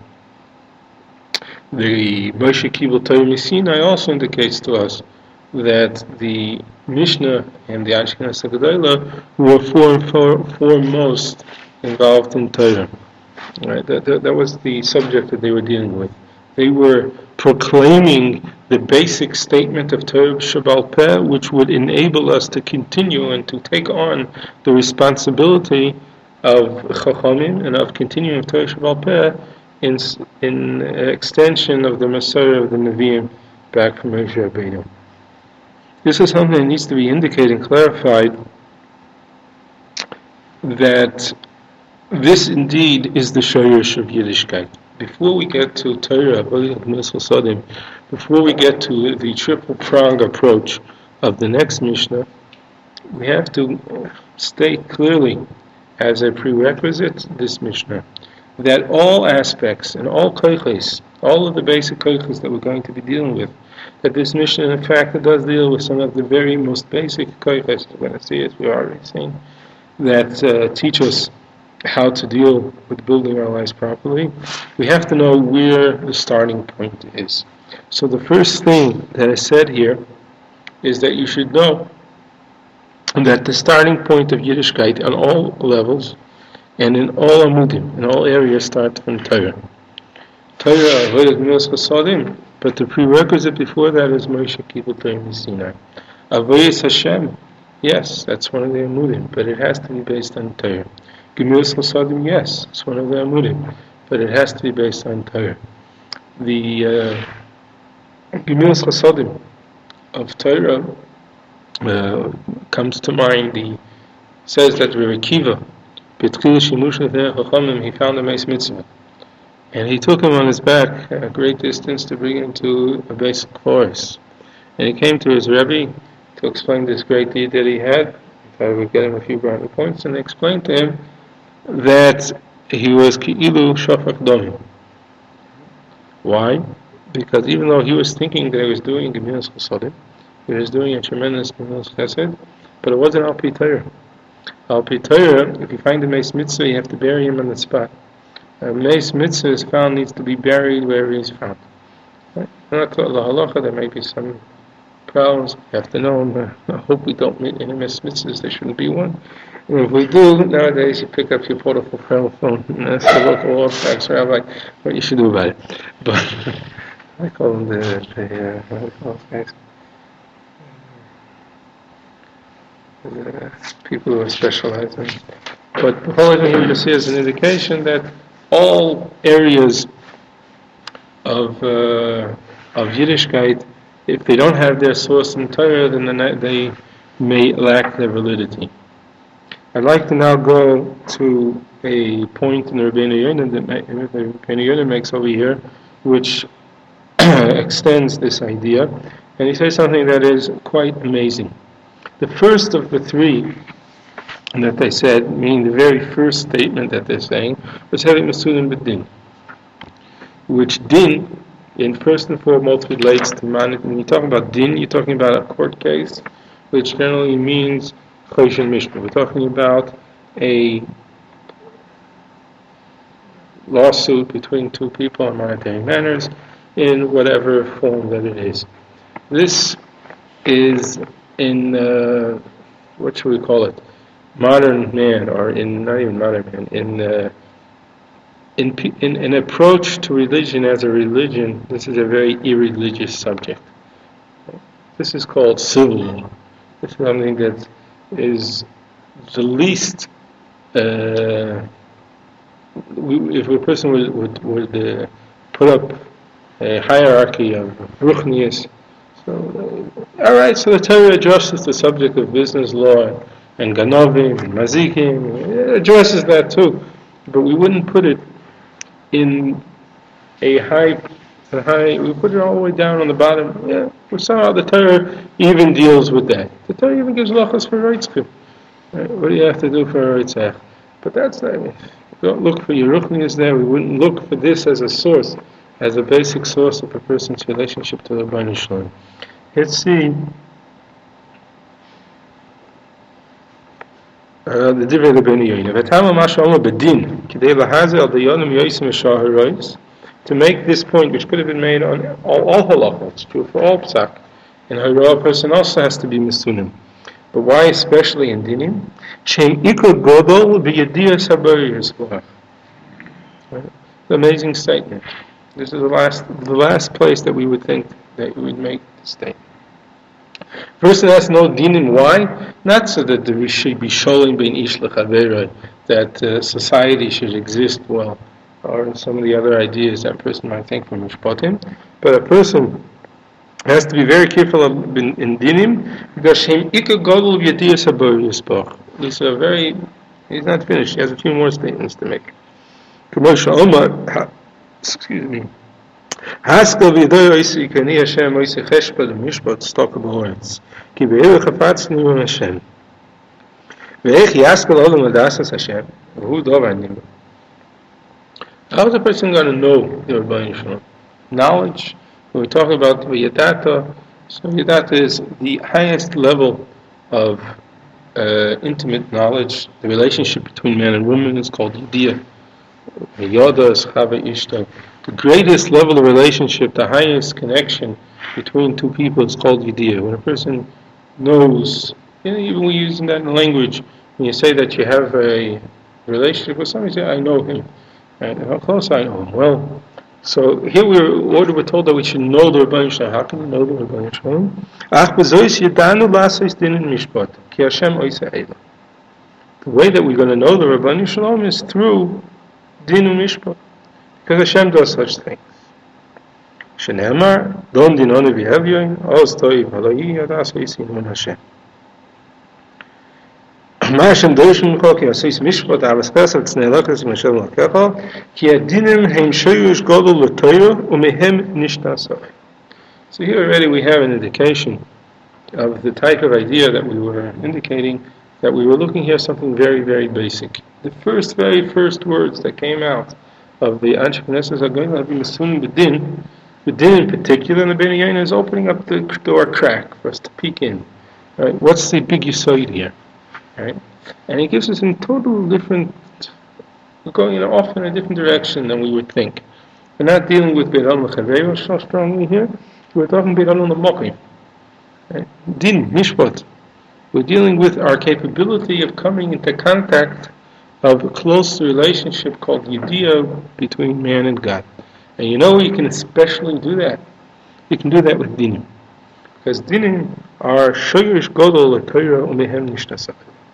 The Moshe Kibel Torah Misinai also indicates to us that the Mishnah and the Anshe Knesset Agdola were for, foremost involved in Torah. Right? That, that, that was the subject that they were dealing with. They were proclaiming the basic statement of Torah Shabbal Peh, which would enable us to continue and to take on the responsibility of Chachamim and of continuing Torah Shabbal Peh in, in extension of the Messiah of the Nevi'im back from Moshe Rabbeinu. This is something that needs to be indicated and clarified, that this indeed is the shayrish of Yiddishkeit. Before we get to Torah, before we get to the triple prong approach of the next Mishnah, we have to state clearly as a prerequisite this Mishnah that all aspects and all koiches, all of the basic koiches that we're going to be dealing with, that this Mishnah in fact does deal with some of the very most basic koiches. We're going to see, as we've already seen, that uh, teach us how to deal with building our lives properly. We have to know where the starting point is. So the first thing that is said here is that you should know that the starting point of Yiddishkeit on all levels and in all amudim, in all areas, starts from Torah. Torah, but the prerequisite before that is Moshe Kibbutz Torah Sinai. Avodas Hashem, yes, that's one of the amudim, but it has to be based on Torah. Gemilas Chasadim, yes, it's one of the amudim, but it has to be based on Torah. The uh, Gemilas Chasadim of Torah uh, comes to mind. He says that Rebbe Akiva, he found a Meis Mitzvah, and he took him on his back a great distance to bring him to a basic forest. And he came to his Rebbe to explain this great deed that he had. I thought I would get him a few brownie points, and explain to him that he was Ki'ilu Shafach Domim. Why? Because even though he was thinking that he was doing Gemilas Chasadim, he was doing a tremendous Gemilas Chesed, but it wasn't Al Pi Torah. Al Pi Torah, if you find a Meis Mitzvah, you have to bury him on the spot. A Meis Mitzvah is found, needs to be buried wherever he is found. Right? Not to Allah halacha, there may be some problems. You have to know them. I hope we don't meet any Meis Mitzvahs, there shouldn't be one. And if we do, nowadays you pick up your portable telephone and ask the local Orthodox rabbi what you should do about it. But I call them the, the uh, what do you call those guys? The people who are specialized in. But the whole thing you see as an indication that all areas of uh, of Yiddishkeit, if they don't have their source in Torah, then they may lack their validity. I'd like to now go to a point in the Rabbeinu Yonah that Rabbeinu Yonah makes over here, which extends this idea, and he says something that is quite amazing. The first of the three that they said, meaning the very first statement that they're saying, was having Masudim B'Din, which Din, in first and foremost, relates to man. When you talk about Din, you're talking about a court case, which generally means Choshen Mishpah. We're talking about a lawsuit between two people on monetary matters in whatever form that it is. This is in, uh, what should we call it, modern man, or in, not even modern man, in, uh, in, in an approach to religion as a religion, this is a very irreligious subject. This is called civil law. This is something that is the least, uh, we, if a person would, would, would uh, put up a hierarchy of ruchnius, so, uh, all right, so the Torah addresses the subject of business law and ganovim and mazikim, it addresses that too, but we wouldn't put it in a high, a high, we put it all the way down on the bottom. Yeah, well, somehow the Torah even deals with that. The Torah even gives lachas for reitzkim. Right? What do you have to do for a reitzach? But that's not, we don't look for your ruchnius there. We wouldn't look for this as a source, as a basic source of a person's relationship to the Rebbeinu Shalom. Let's see uh, the Divrei Rabbeinu Yonah. V'tama ma she'amar b'din k'dei lahazer al dayanim yosim eshaharos, to make this point, which could have been made on all, all halachot, it's true for all psak, and a person also has to be misunim. But why especially in dinim? Shem ikar godol b'yediyas habariyas. Amazing statement. This is the last, the last place that we would think that we would make the statement. Person has no dinim. Why? Not so that there should be sholim bein ish lechavera, that uh, society should exist well, or some of the other ideas that a person might think from Mishpatim. But a person has to be very careful of in, in dinim, because shem ika godol v'yadiyas habar yisbach. He's a very, he's not finished. He has a few more statements to make. Commercial Omar, excuse me. Haskell v'yadoy oisi kani Hashem oisi cheshpa l'mishpat stalka b'horetz ki be'er chafetz niyon Hashem ve'ech yaskel olam adasas Hashem v'hu dov anim. How is a person going to know the Rebbeinu Shalom? Knowledge. When we talk about Yadata, so Yadata is the highest level of uh, intimate knowledge. The relationship between man and woman is called Yadiyah. Yoda is Chava Ishta. The greatest level of relationship, the highest connection between two people is called Yadiyah. When a person knows, you know, even we use that in language, when you say that you have a relationship with somebody, you say, I know him. And how close I know him? Well, so here we're, what we're told that we should know the Rebbeinu Shalom. How can we know the Rebbeinu Shalom? Ach b'zois yedanu l'asais din mishpat, ki Hashem oisa eila. The way that we're going to know the Rebbeinu Shalom is through din mishpat, because Hashem does such things. Shene'amar, don dinonu v'hevyoin, oz toiv haloyi yadas oisin mon Hashem. מה השם דורש ממך כי עשייס משפט אבס חסד צנאלכס משל לקחה כי הדינים הם שירוש גדול לתורה ומהם נשתעשו. So here already we have an indication of the type of idea that we were indicating, that we were looking here something very, very basic. The first, very first words that came out of the Anshe Knesset are going to be Mesun B'din. B'din in particular, and the Ben Yaina is opening up the door crack for us to peek in. Right? What's the big yisoid here? Right? And it gives us a total different, we're going in off in a different direction than we would think. We're not dealing with Be'er Al Mechaveiro so strongly here. We're talking Be'er Al Memokim. Din, Mishpat. We're dealing with our capability of coming into contact of a close relationship called Yediyah between man and God. And you know you can especially do that. You can do that with Dinim. Because Dinim are Shoyrish Godol Torah Umehem Nishtasach.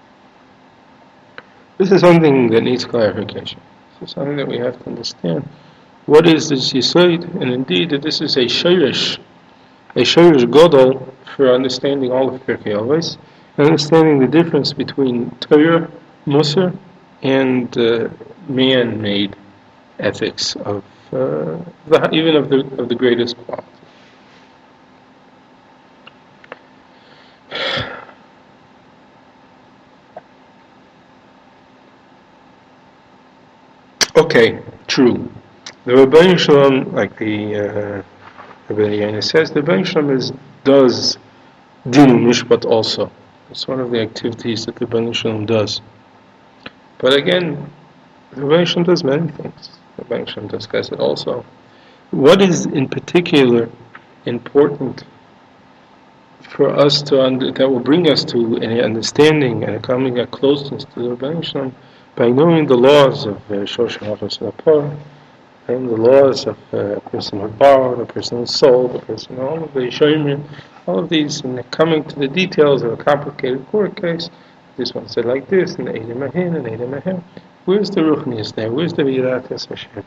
This is something that needs clarification. This is something that we have to understand. What is this Yisoid? And indeed, that this is a Shoyrish, a Shoyrish Godol for understanding all of Pirkei Avos, understanding the difference between Torah, Musar, and uh, man-made ethics of uh, the, even of the of the greatest quality. Okay, true. The Rebbeinu Shalom, like the uh, Rebbe Yaina says, the Rebbeinu Shalom is does din mishpat also. It's one of the activities that the Rebbeinu Shalom does. But again, the Rebbeinu Shalom does many things. The Rebbeinu Shalom does chesed also. What is in particular important for us to under, that will bring us to an understanding and coming a closeness to the Rebbeinu Shalom by knowing the laws of Shosh Hafas Lapor, and the laws of uh, a person who borrowed, a person who sold, a person, all of the Shoyimrim, all of these, and coming to the details of a complicated court case. This one said like this, and Eidem Ahin, and Eidem Ahin. Where's the Ruchnius there? Where's the Yirat Hashem?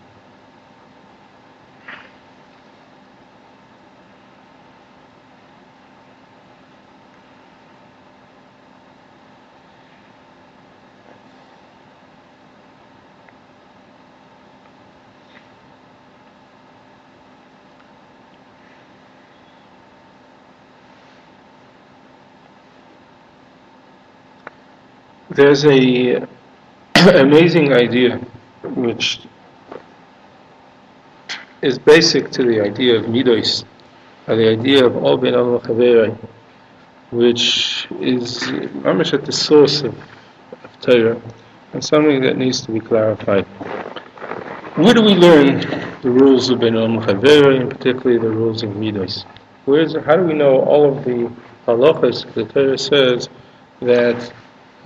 There's a amazing idea which is basic to the idea of Midos, or the idea of all Ben Al Chaveri, which is mamish at the source of, of Torah, and something that needs to be clarified. Where do we learn the rules of Ben Al Chaveri, and particularly the rules of Midos? Where is it, how do we know all of the halachas? The Torah says that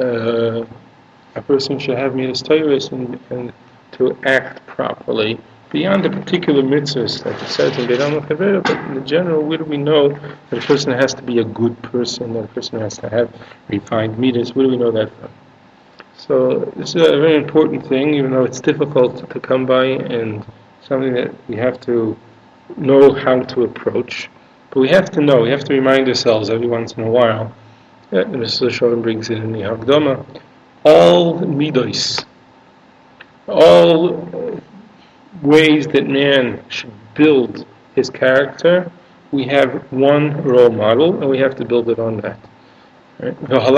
Uh, a person should have midas Torah and, and to act properly beyond the particular mitzvahs, like it says in Beidam Chavera, but in general, where do we know that a person has to be a good person, that a person has to have refined midas? Where do we know that from? So this is a very important thing, even though it's difficult to come by and something that we have to know how to approach. But we have to know, we have to remind ourselves every once in a while, that Mister Shalom brings it in the Hagdama, all midos, all ways that man should build his character, we have one role model, and we have to build it on that. Right?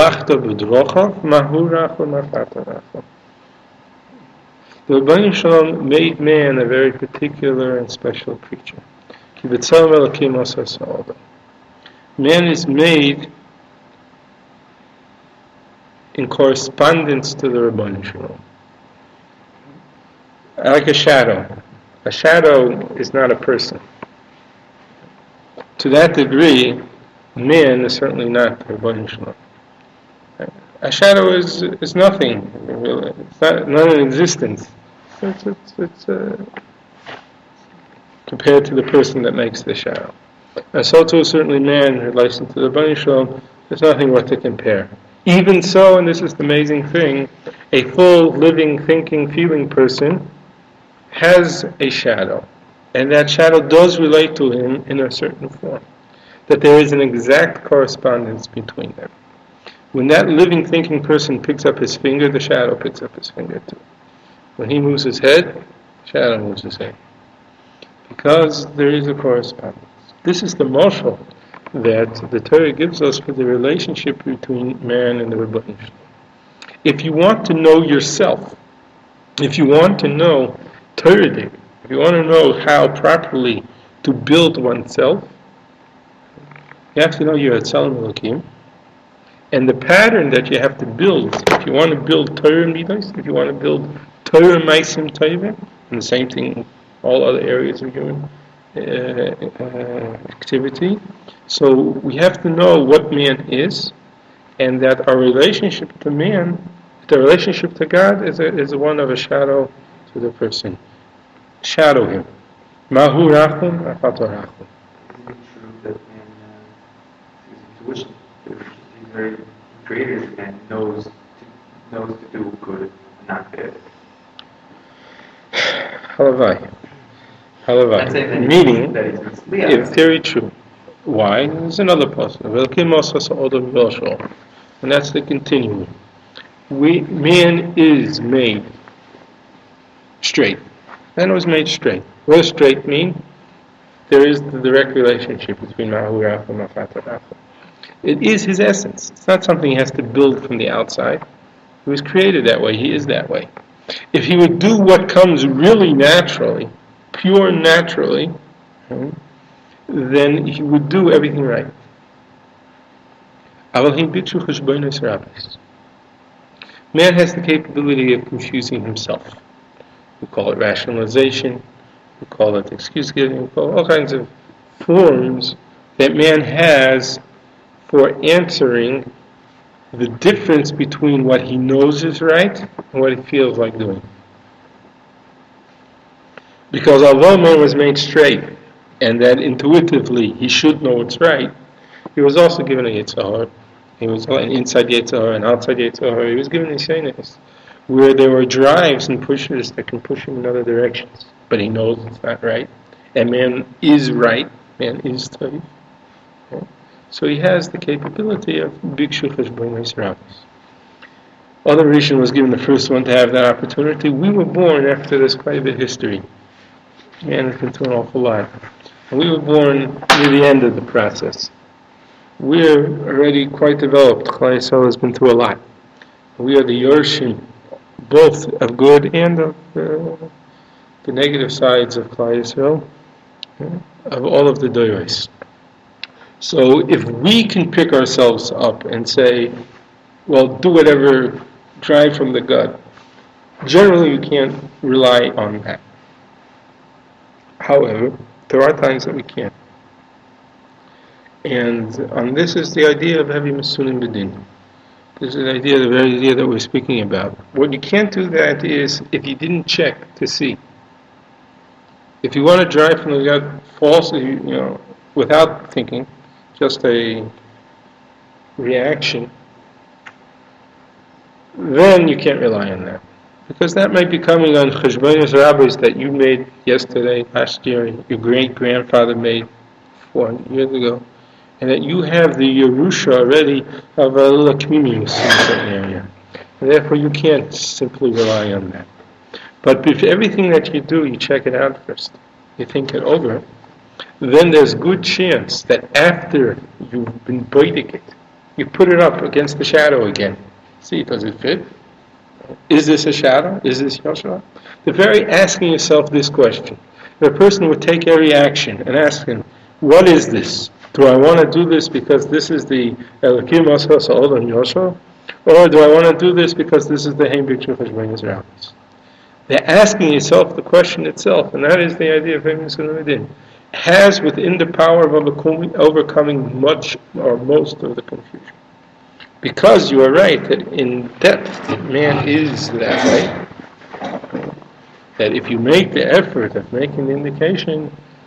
The Rebbeinu Shalom made man a very particular and special creature. Man is made in correspondence to the Rebbeinu Shalom. Like a shadow. A shadow is not a person. To that degree, man is certainly not the Rebbeinu Shalom. A shadow is is nothing. It's not, not in existence. It's, it's, it's, uh, compared to the person that makes the shadow. And so too, certainly man, in relation to the Rebbeinu Shalom, there's nothing worth to compare. Even so, and this is the amazing thing, a full, living, thinking, feeling person has a shadow. And that shadow does relate to him in a certain form. That there is an exact correspondence between them. When that living, thinking person picks up his finger, the shadow picks up his finger too. When he moves his head, the shadow moves his head. Because there is a correspondence. This is the mashal that the Torah gives us for the relationship between man and the Rebbeinu Shalom. If you want to know yourself, if you want to know Torah, if you want to know how properly to build oneself, you have to know you're at Tzelem Elokim. And the pattern that you have to build, if you want to build Torah midos, if you want to build Torah maisim tovim, and the same thing in all other areas of human uh, uh, activity, so we have to know what man is, and that our relationship to man, the relationship to God, is a, is one of a shadow to the person. Shadow him. Mahu rachum, afato rachum. Isn't it true that man uh, uses intuition? He's very creative and knows to, knows to do good and not bad. Halavai. Halavai. Meaning, it's very true. Why? There's another possibility. And that's the continuum. We, man is made straight. Man was made straight. What does straight mean? There is the direct relationship between Mahu Rachum and Mafata Rachum. It is his essence. It's not something he has to build from the outside. He was created that way. He is that way. If he would do what comes really naturally, pure naturally, then he would do everything right. Man has the capability of confusing himself. We call it rationalization, we call it excuse giving, we call it all kinds of forms that man has for answering the difference between what he knows is right and what he feels like doing. Because although man was made straight, and that intuitively he should know what's right, he was also given a Yetzer Hara. He was an inside Yetzer Hara, an outside Yetzer Hara. He was given a Yisainis, where there were drives and pushes that can push him in other directions. But he knows it's not right. And man is right. Man is Taif. Okay? So he has the capability of Bikshu Cheshbon Yisraelis. Other Rishon was given the first one to have that opportunity. We were born after there's quite a bit of history. Man has been through an awful lot. And we were born near the end of the process. We're already quite developed. Klal Yisrael has been through a lot. We are the Yorshim, both of good and of uh, the negative sides of Klal Yisrael, uh, of all of the Doros. So if we can pick ourselves up and say, well, do whatever, drive from the gut, generally you can't rely on that. However, there are times that we can't. And um, this is the idea of heavy Masunim B'din. This is the idea, the very idea that we're speaking about. What you can't do that is if you didn't check to see. If you want to drive from the gut false, you know, without thinking, just a reaction, then you can't rely on that. Because that might be coming on cheshbonos rabbis that you made yesterday, last year, and your great-grandfather made four hundred years ago, and that you have the Yerusha already of a little communion in a certain area. And therefore you can't simply rely on that. But if everything that you do, you check it out first, you think it over, then there's good chance that after you've been biting it, you put it up against the shadow again. See, does it fit? Is this a shadow? Is this Yoshua? The very asking yourself this question. If a person would take every action and ask him, what is this? Do I want to do this because this is the Elokim Asas Olam Yoshua? Or do I want to do this because this is the Heimbik Cheshbonos Rabbis? They're asking yourself the question itself, and that is the idea of Heimbik Cheshbonos has within the power of overcoming much or most of the confusion. Because you are right that in depth man is that way. That if you make the effort of making the indication,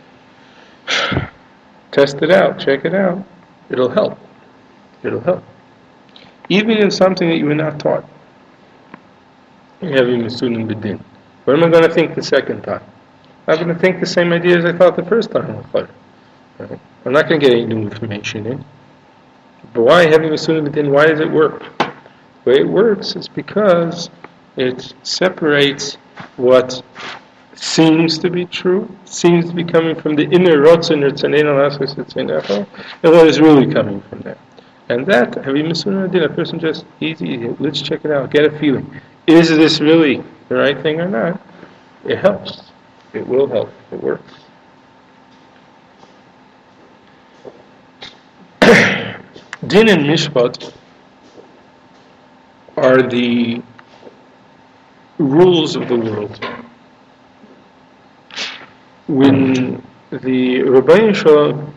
test it out, check it out, it'll help. It'll help. Even in something that you were not taught. Having a student bidin. What am I going to think the second time? I'm going to think the same idea as I thought the first time. Right? I'm not going to get any new information in. But why having a student bidin? Why does it work? The way it works is because it separates what seems to be true, seems to be coming from the inner rotzen or tzanena lasas tzanefo, and what is really coming from there. And that, having a student bidin, a person just easy, let's check it out, get a feeling. Is this really the right thing or not? It helps. It will help. It works. Din and Mishpat are the rules of the world. When the Rabbeinu Shalom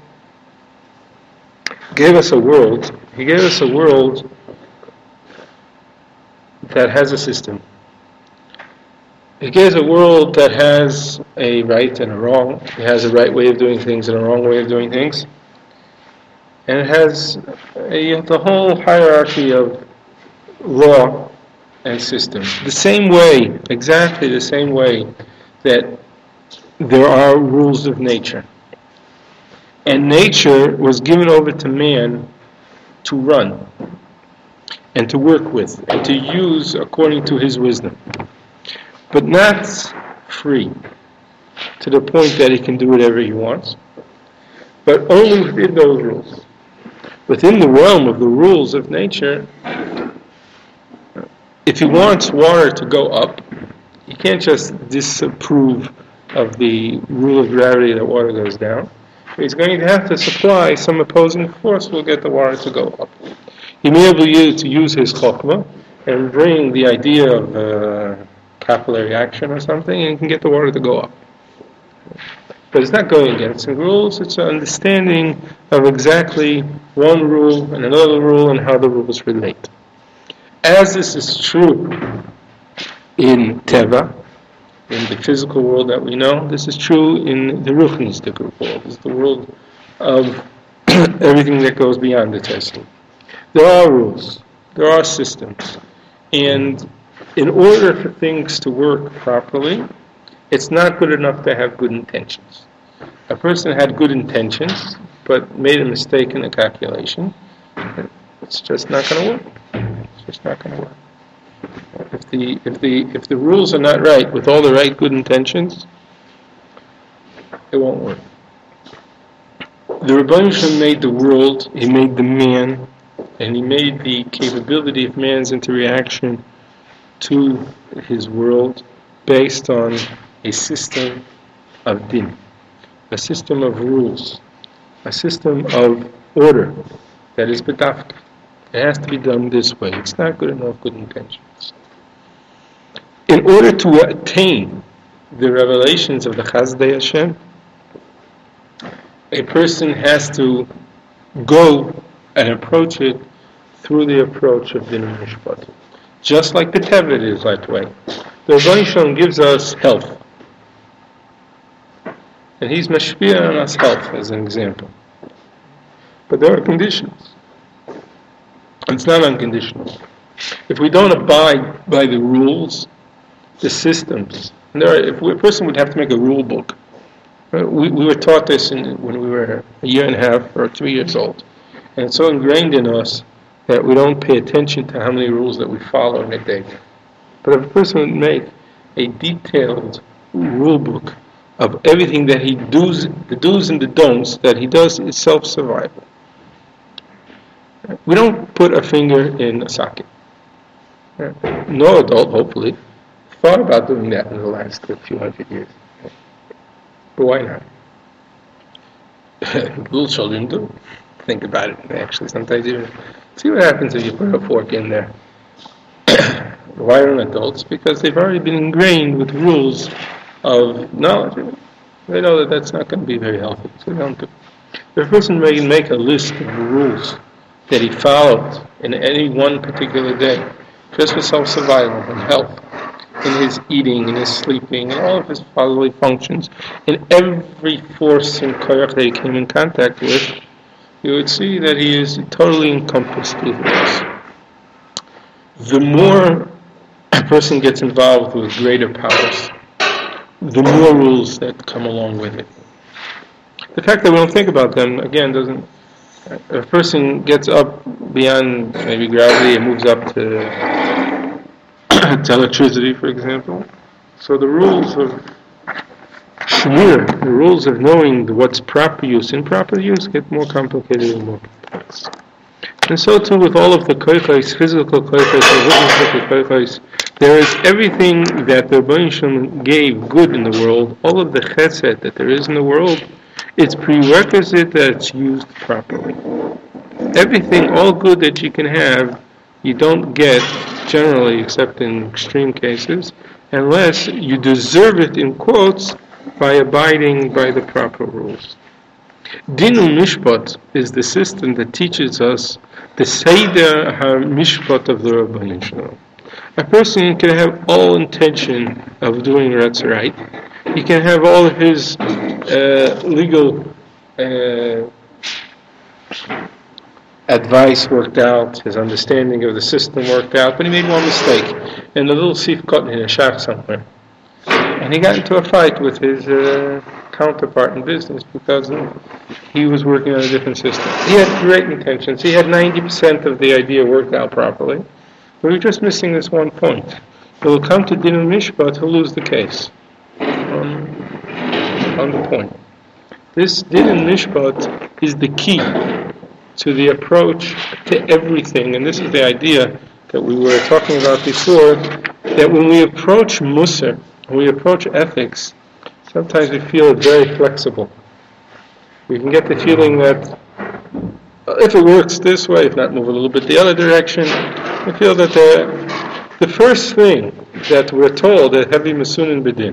gave us a world, he gave us a world that has a system. He gives a world that has a right and a wrong. It has a right way of doing things and a wrong way of doing things. And it has a, the whole hierarchy of law and system. The same way, exactly the same way that there are rules of nature. And nature was given over to man to run and to work with and to use according to his wisdom. But not free to the point that he can do whatever he wants, but only within those rules. Within the realm of the rules of nature, if he wants water to go up, he can't just disapprove of the rule of gravity that water goes down. He's going to have to supply some opposing force will get the water to go up. He may be able to use his chokhmah and bring the idea of uh, capillary action or something, and he can get the water to go up. But it's not going against the rules, it's an understanding of exactly one rule and another rule and how the rules relate. As this is true in Teva, in the physical world that we know, this is true in the Ruchnistic world. It's the world of everything that goes beyond the testing. There are rules, there are systems, and in order for things to work properly, it's not good enough to have good intentions. A person had good intentions, but made a mistake in the calculation. It's just not going to work. It's just not going to work. If the if the if the rules are not right with all the right good intentions, it won't work. The Rebbeinu Shalom made the world. He made the man, and he made the capability of man's interaction to his world based on a system of din, a system of rules, a system of order that is bedafka. It has to be done this way. It's not good enough good intentions. In order to attain the revelations of the Chazdei Hashem, a person has to go and approach it through the approach of din and mishpat. Just like the Teva is that way. The Rebbeinu Shalom gives us health. and he's mashpia on us health, as an example. But there are conditions. It's not unconditional. If we don't abide by the rules, the systems, and there are, if we, a person would have to make a rule book. Uh, We, we were taught this in, when we were a year and a half or two years old. And it's so ingrained in us that we don't pay attention to how many rules that we follow in a day. But if a person would make a detailed rule book of everything that he does, the do's and the don'ts that he does is self-survival. We don't put a finger in a socket. No adult, hopefully, thought about doing that in the last few hundred years. But why not? Little children do think about it, actually. Sometimes even see what happens if you put a fork in there. Why don't adults? Because they've already been ingrained with rules of knowledge. They know that that's not going to be very healthy, so they don't do it. If a person may make a list of the rules that he followed in any one particular day, just for self-survival and health, in his eating, in his sleeping, in all of his bodily functions, in every force and koyach that he came in contact with, you would see that he is totally encompassed with rules. The more a person gets involved with greater powers, the more rules that come along with it. The fact that we don't think about them, again, doesn't... If a person gets up beyond maybe gravity and moves up to, to electricity, for example, so the rules of shmir, the rules of knowing what's proper use, improper use, get more complicated and more complex. And so too with all of the koichos, physical koichos, arithmetic koichos, there is everything that the Rebbeinu Shalom gave good in the world, all of the chesed that there is in the world, it's prerequisite that it's used properly. Everything, all good that you can have, you don't get, generally, except in extreme cases, unless you deserve it, in quotes, by abiding by the proper rules. Din u'mishpat is the system that teaches us the Seder HaMishpat of the Rebbeinu Shalom. A person can have all intention of doing what's right. He can have all of his uh, legal uh, advice worked out, his understanding of the system worked out, but he made one mistake, and a little thief caught in a shaft somewhere. And he got into a fight with his uh, counterpart in business because he was working on a different system. He had great intentions. He had ninety percent of the idea worked out properly, but we were just missing this one point. He will come to Din Mishpat, he'll lose the case. On, on the point. This Din Mishpat is the key to the approach to everything, and this is the idea that we were talking about before, that when we approach Musar, when we approach ethics, sometimes we feel very flexible. We can get the feeling that if it works this way, if not move a little bit the other direction, we feel that the, the first thing that we're told that heavy masunin bedin,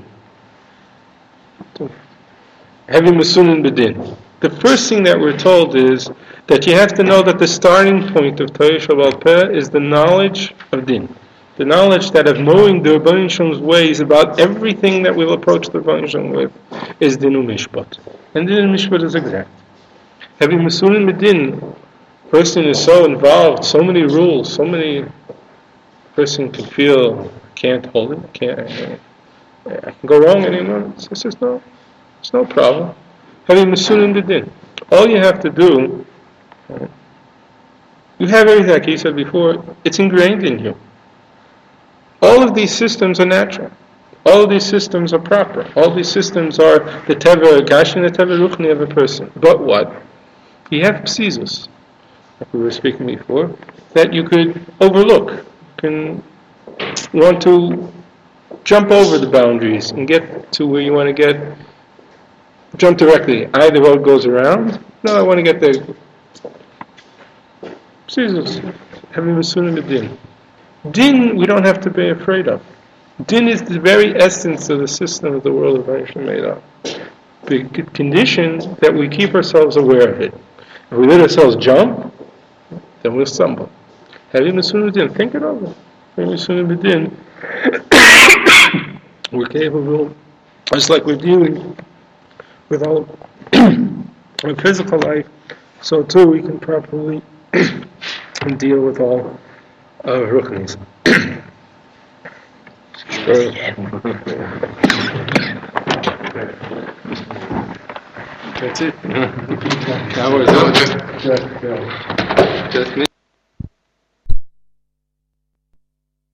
heavy masunin bedin, the first thing that we're told is that you have to know that the starting point of Torah Shabbat Peh is the knowledge of din. The knowledge that of knowing the Rebbeinu Shalom's ways about everything that we'll approach the Rebbeinu Shalom with is Din u'mishpat. And Din u'mishpat is exact. Having Masunin Medin, person is so involved, so many rules, so many, person can feel, can't hold it, can't, I, I can go wrong anymore. He says, no, it's no problem. Having Masunin Medin. All you have to do, right, you have everything, like he said before, it's ingrained in you. All of these systems are natural. All of these systems are proper. All these systems are the teva gashi and the teva ruchni of a person. But what? You have psizus, like we were speaking before, that you could overlook. You can want to jump over the boundaries and get to where you want to get. Jump directly. Either the road goes around. No, I want to get there. Psizus. Having masunim b'din. Din, we don't have to be afraid of. Din is the very essence of the system of the world of Hashem made up. The condition that we keep ourselves aware of it. If we let ourselves jump, then we'll stumble. Having Masunim Din, think it over. Having Masunim Din, we're capable, just like we're dealing with all our physical life, so too we can properly deal with all our ruchnis. Sure. That's it. That was all. Just, just me.